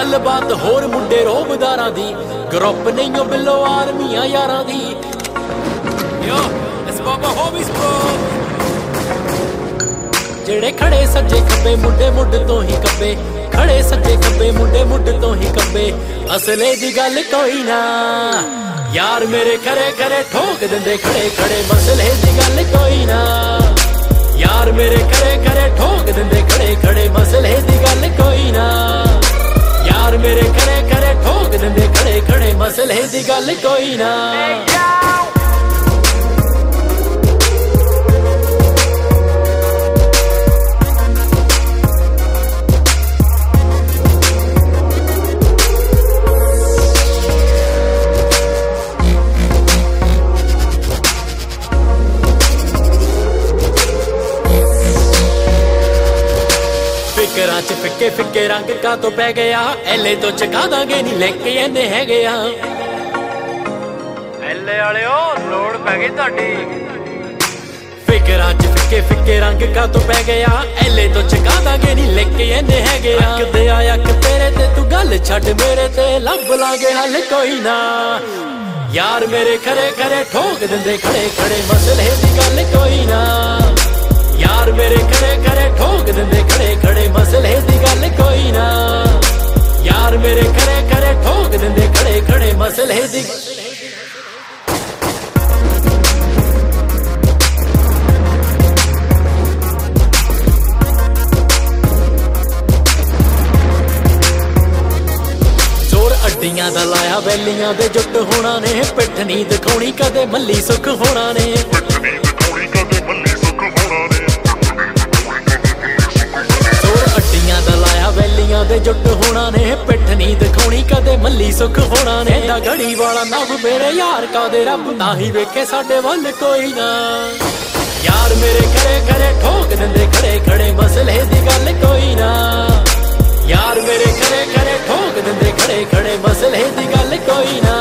ਗੱਲਬਾਤ ਹੋਰ ਮੁੰਡੇ ਰੋਬਦਾਰਾਂ ਦੀ, ਗਰੁੱਪ ਨਹੀਂ ਓ ਬਿੱਲੋ ਆਰਮੀਆਂ ਯਾਰਾਂ ਦੀ। ਯੋ ਇਸ ਬਾਬਾ ਹੋਬੀਸ ਬ੍ਰੋ, ਜਿਹੜੇ ਖੜੇ ਸੱਜੇ ਖੱਬੇ ਮੁੰਡੇ ਮੁੱਢ ਤੋਂ ਹੀ ਕੱਬੇ, ਖੜੇ ਸੱਜੇ ਖੱਬੇ ਮੁੰਡੇ ਮੁੱਢ ਤੋਂ ਹੀ ਕੱਬੇ। ਅਸਲੇ ਦੀ ਗੱਲ ਕੋਈ ਨਾ ਯਾਰ ਮੇਰੇ ਖਰੇ ਖਰੇ ਠੋਕ ਦਿੰਦੇ ਖੜੇ ਖੜੇ, ਮਸਲੇ ਦੀ ਗੱਲ ਕੋਈ ਨਾ ਯਾਰ ਮੇਰੇ ਖਰੇ ਖਰੇ ਠੋਕ ਦਿੰਦੇ ਖੜੇ ਖੜੇ, ਮਸਲੇ ਦੀ ਗੱਲ ਕੋਈ ਨਾ ਯਾਰ ਮੇਰੇ ਖਰੇ ਖਰੇ ਠੋਕ ਦਿੰਦੇ ਖੜੇ ਖੜੇ, ਮਸਲੇ ਦੀ ਗੱਲ ਕੋਈ ਨਾ। ਫਿਕਰਾਂ ਚ ਫਿੱਕੇ ਫਿੱਕੇ ਰੰਗ ਕਾ ਤੋਂ ਪੈ ਗਿਆ, ਐਲੇ ਤੋਂ ਚਕਾ ਦਾਂਗੇ ਨੀ ਲੈ ਕੇ ਇਹਨੇ ਹੈਗੇ ਆ। ਐਲੇ ਵਾਲਿਓ ਲੋੜ ਪੈ ਗਈ ਤੁਹਾਡੀ। ਫਿਕਰਾਂ ਚ ਫਿੱਕੇ ਫਿੱਕੇ ਰੰਗ ਕਾ ਤੋਂ ਪੈ ਗਿਆ, ਐਲੇ ਤੋਂ ਚਕਾ ਦਾਂਗੇ ਨੀ ਲੈ ਕੇ ਇਹਨੇ ਹੈਗੇ ਆ। ਅੱਕਦੇ ਆ ਅੱਕ ਤੇਰੇ ਤੇ ਤੂੰ ਗੱਲ ਛੱਡ ਮੇਰੇ ਤੇ, ਲੱਭ ਲਾਂਗੇ ਹੱਲ ਕੋਈ ਨਾ ਯਾਰ ਮੇਰੇ ਖਰੇ ਖਰੇ ਠੋਕ ਦਿੰਦੇ ਖੜੇ ਖੜੇ, ਮਸਲੇ ਦੀ ਗੱਲ ਕੋਈ ਨਾ ਯਾਰ ਮੇਰੇ ਖਰੇ ਖਰੇ ਠੋਕ ਦਿੰਦੇ ਖੜੇ ਖੜੇ, ਮਸਲੇ ਦੀ ਗੱਲ ਕੋਈ ਨਾ ਯਾਰ ਮੇਰੇ ਖਰੇ ਖਰੇ ਠੋਕ ਦਿੰਦੇ ਖੜੇ ਖੜੇ, ਮਸਲੇ ਦੀ। ਜ਼ੋਰ ਅੱਡੀਆਂ ਦਾ ਲਾਇਆ ਵੈਲੀਆਂ ਦੇ ਜੁੱਟ ਹੋਣਾ ਨੇ, ਪਿੱਠ ਨਹੀਂ ਦਿਖਾਉਣੀ ਕਦੇ ਮੱਲੀ ਸੁੱਖ ਹੋਣਾ ਨੇ। ਵੈਲੀਆਂ ਦੇ ਜੁੱਟ ਹੋਣਾ ਨੇ, ਪਿੱਠ ਨਹੀਂ ਦਿਖਾਉਣੀ ਕਦੇ ਮੱਲੀ ਸੁੱਖ ਹੋਣਾ ਨੇ। ਦਾ ਗੜੀ ਵਾਲਾ ਨਵ ਮੇਰੇ ਯਾਰ ਕਾਦੇ ਰੱਬ ਤਾਂ ਹੀ ਵੇਖੇ ਸਾਡੇ ਵੱਲ ਕੋਈ ਨਾ ਯਾਰ ਮੇਰੇ ਖਰੇ ਖਰੇ ਠੋਕ ਦਿੰਦੇ ਖੜੇ ਖੜੇ, ਮਸਲੇ ਦੀ ਗੱਲ ਕੋਈ ਨਾ ਯਾਰ ਮੇਰੇ ਖਰੇ ਖਰੇ ਠੋਕ ਦਿੰਦੇ ਖੜੇ ਖੜੇ, ਮਸਲੇ ਦੀ ਗੱਲ ਕੋਈ ਨਾ।